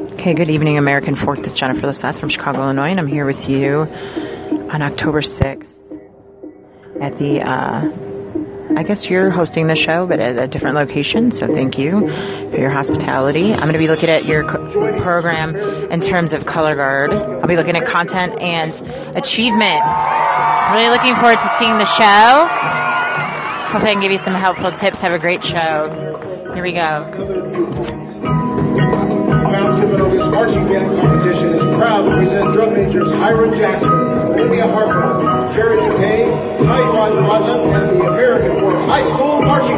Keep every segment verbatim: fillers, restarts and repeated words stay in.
Okay, good evening, American Fourth. This is Jennifer Lisseth from Chicago, Illinois, and I'm here with you on October sixth at the, uh, I guess you're hosting the show, but at a different location, so thank you for your hospitality. I'm going to be looking at your co- program in terms of color guard. I'll be looking at content and achievement. Really looking forward to seeing the show. Hopefully I can give you some helpful tips. Have a great show. Here we go. Mount Seminoles Marching Band Competition is proud to present drum majors Hiram Jackson, Olivia Harper, Jerry DePay, Ty Rodman, and the American Fourth High School Marching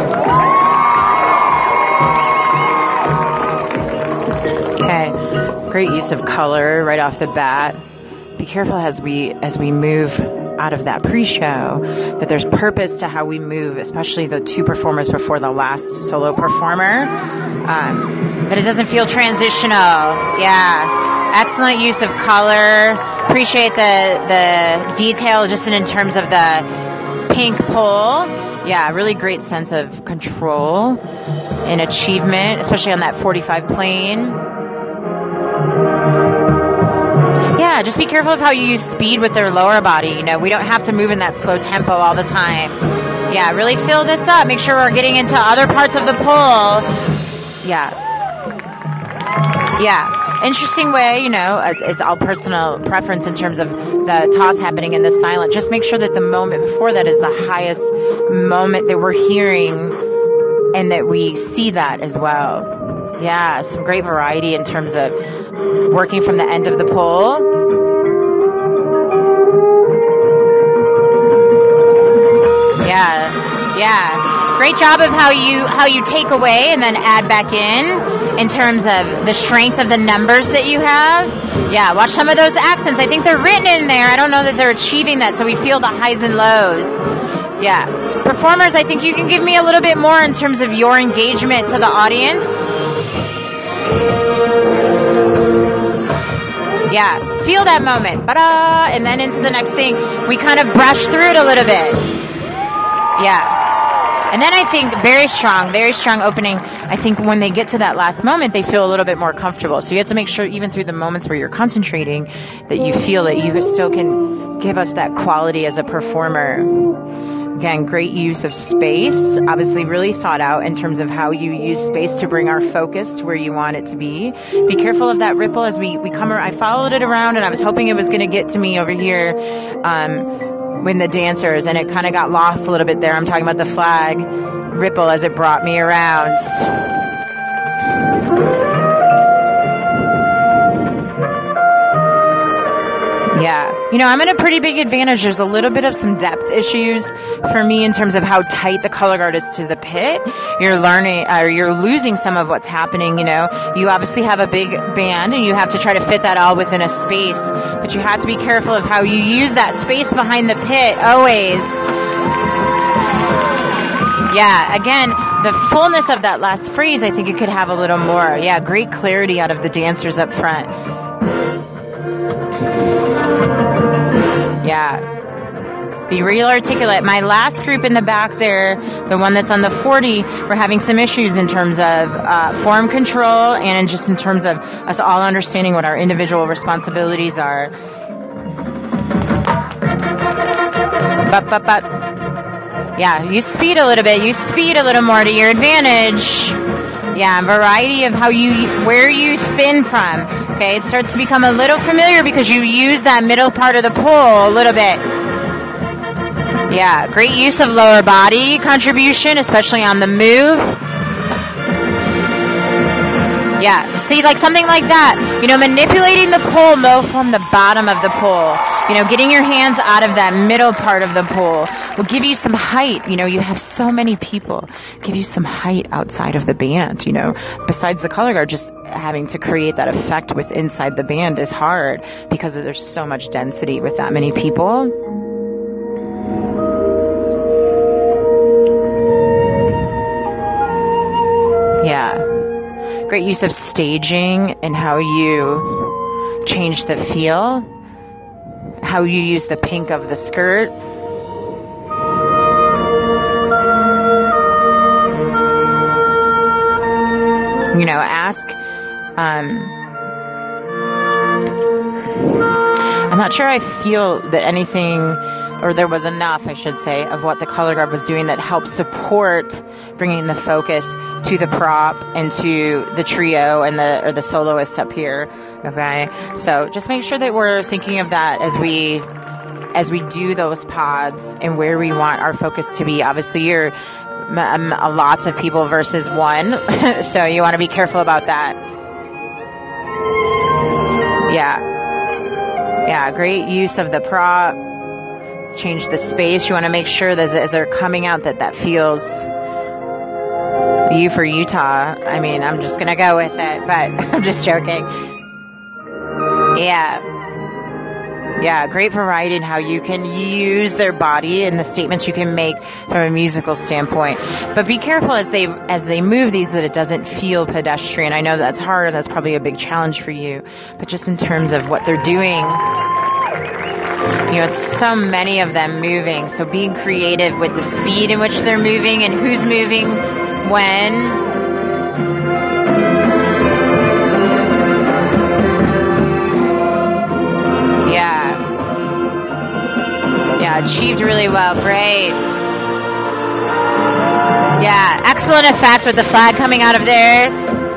Band. Okay, great use of color right off the bat. Be careful as we as we move out of that pre-show that there's purpose to how we move, especially the two performers before the last solo performer. Um, that it doesn't feel transitional. Yeah, excellent use of color. Appreciate the the detail just in, in terms of the pink pull. Yeah, really great sense of control and achievement, especially on that forty-five plane. Yeah, just be careful of how you use speed with their lower body. You know, we don't have to move in that slow tempo all the time. Yeah, really fill this up. Make sure we're getting into other parts of the pull. Yeah. Yeah. Interesting way, you know, it's, it's all personal preference in terms of the toss happening in the silent. Just make sure that the moment before that is the highest moment that we're hearing and that we see that as well. Yeah, some great variety in terms of working from the end of the pull. Yeah, yeah. Great job of how you how you take away and then add back in in terms of the strength of the numbers that you have. Yeah, watch some of those accents. I think they're written in there. I don't know that they're achieving that, so we feel the highs and lows. Yeah. Performers, I think you can give me a little bit more in terms of your engagement to the audience. Yeah, feel that moment, ba-da, and then into the next thing. We kind of brush through it a little bit. Yeah. And then I think very strong, very strong opening. I think when they get to that last moment, they feel a little bit more comfortable. So you have to make sure, even through the moments where you're concentrating, that you feel that you still can give us that quality as a performer. Again, great use of space, obviously really thought out in terms of how you use space to bring our focus to where you want it to be. Be careful of that ripple as we, we come around. I followed it around and I was hoping it was going to get to me over here um, when the dancers, and it kind of got lost a little bit there. I'm talking about the flag ripple as it brought me around. Yeah. You know, I'm in a pretty big advantage. There's a little bit of some depth issues for me in terms of how tight the color guard is to the pit. You're learning, or you're losing some of what's happening, you know. You obviously have a big band and you have to try to fit that all within a space, but you have to be careful of how you use that space behind the pit, always. Yeah, again, the fullness of that last phrase, I think it could have a little more. Yeah, great clarity out of the dancers up front. Yeah. Be real articulate. My last group in the back there, the one that's on the forty, we're having some issues in terms of uh, form control and in just in terms of us all understanding what our individual responsibilities are. But, but, but. Yeah, use speed a little bit. Use speed a little more to your advantage. Yeah, variety of how you, where you spin from. Okay, it starts to become a little familiar because you use that middle part of the pull a little bit. Yeah, great use of lower body contribution, especially on the move. Yeah, see, like something like that. You know, manipulating the pull low from the bottom of the pull. You know, getting your hands out of that middle part of the pull will give you some height. You know, you have so many people. Give you some height outside of the band, you know. Besides the color guard, just having to create that effect with inside the band is hard because there's so much density with that many people. Yeah. Great use of staging and how you change the feel, how you use the pink of the skirt. You know, ask Um, I'm not sure I feel that anything, or there was enough, I should say, of what the color guard was doing that helped support bringing the focus to the prop and to the trio and the or the soloist up here. Okay, so just make sure that we're thinking of that as we as we do those pods and where we want our focus to be. Obviously, you're um, lots of people versus one, so you want to be careful about that. Yeah. Yeah, great use of the prop. Change the space. You want to make sure that as they're coming out that that feels U for Utah. I mean, I'm just going to go with it, but I'm just joking. Yeah. Yeah, great variety in how you can use their body and the statements you can make from a musical standpoint. But be careful as they as they move these that it doesn't feel pedestrian. I know that's hard and that's probably a big challenge for you. But just in terms of what they're doing, you know, it's so many of them moving. So being creative with the speed in which they're moving and who's moving when. Yeah, achieved really well. Great. Yeah, excellent effect with the flag coming out of there.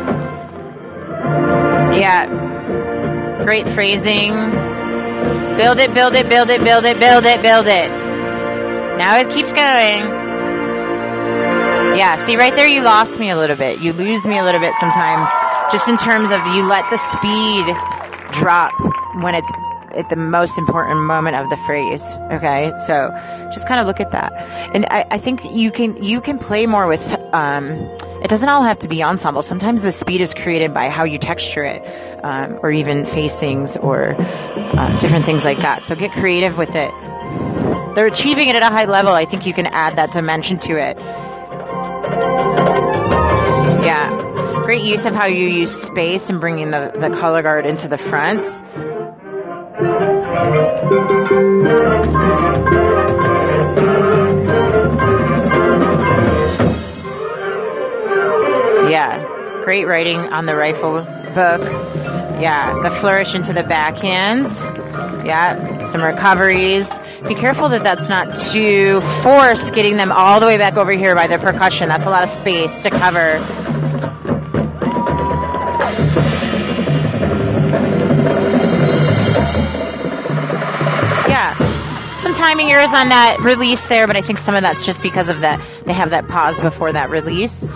Yeah. Great phrasing. Build it, build it, build it, build it, build it, build it. Now it keeps going. Yeah, see right there you lost me a little bit. You lose me a little bit sometimes. Just in terms of you let the speed drop when it's at the most important moment of the phrase. Okay, so just kind of look at that, and I, I think you can you can play more with. Um, it doesn't all have to be ensemble. Sometimes the speed is created by how you texture it, um, or even facings or uh, different things like that. So get creative with it. They're achieving it at a high level. I think you can add that dimension to it. Yeah, great use of how you use space and bringing the the color guard into the front. Yeah, great writing on the rifle book. Yeah, the flourish into the backhands. Yeah, some recoveries. Be careful that that's not too forced, getting them all the way back over here by the percussion. That's a lot of space to cover. Yeah, some timing errors on that release there, but I think some of that's just because of that. They have that pause before that release.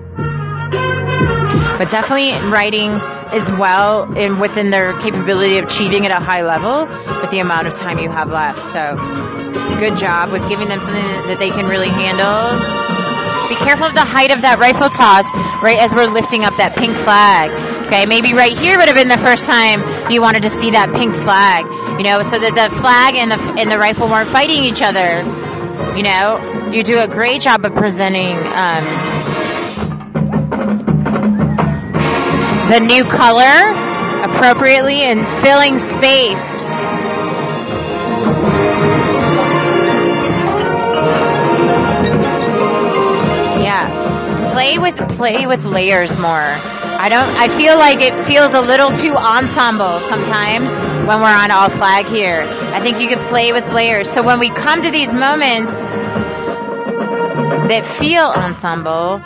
But definitely writing as well in within their capability of achieving at a high level with the amount of time you have left. So good job with giving them something that they can really handle. Be careful of the height of that rifle toss right as we're lifting up that pink flag. Okay, maybe right here would have been the first time you wanted to see that pink flag, you know, so that the flag and the and the rifle weren't fighting each other. You know, you do a great job of presenting um, the new color appropriately and filling space. Yeah, play with play with layers more. I don't. I feel like it feels a little too ensemble sometimes when we're on all flag here. I think you could play with layers. So when we come to these moments that feel ensemble,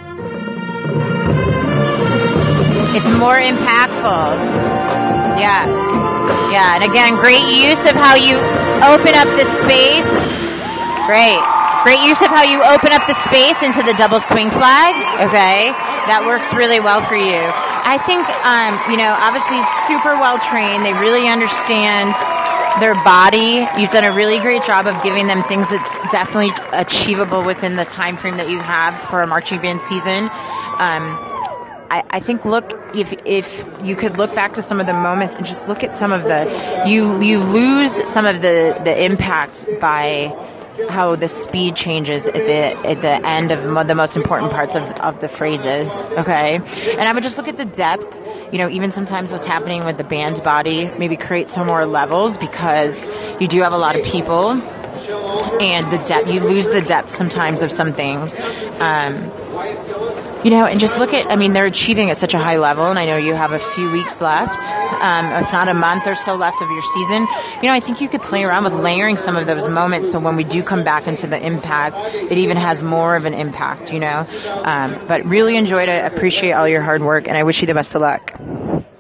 it's more impactful. Yeah. Yeah. And again, great use of how you open up the space. Great. Great use of how you open up the space into the double swing flag. Okay. That works really well for you. I think, um, you know, obviously super well trained. They really understand their body. You've done a really great job of giving them things that's definitely achievable within the time frame that you have for a marching band season. Um, I, I think look if if you could look back to some of the moments and just look at some of the you you lose some of the, the impact by how the speed changes at the at the end of the most important parts of, of the phrases, okay? And I would just look at the depth, you know, even sometimes what's happening with the band's body, maybe create some more levels because you do have a lot of people. and the depth. You lose the depth sometimes of some things. Um, You know, and just look at, I mean, they're achieving at such a high level, and I know you have a few weeks left, um, if not a month or so left of your season. You know, I think you could play around with layering some of those moments so when we do come back into the impact, it even has more of an impact, you know. Um, but really enjoyed it, appreciate all your hard work, and I wish you the best of luck.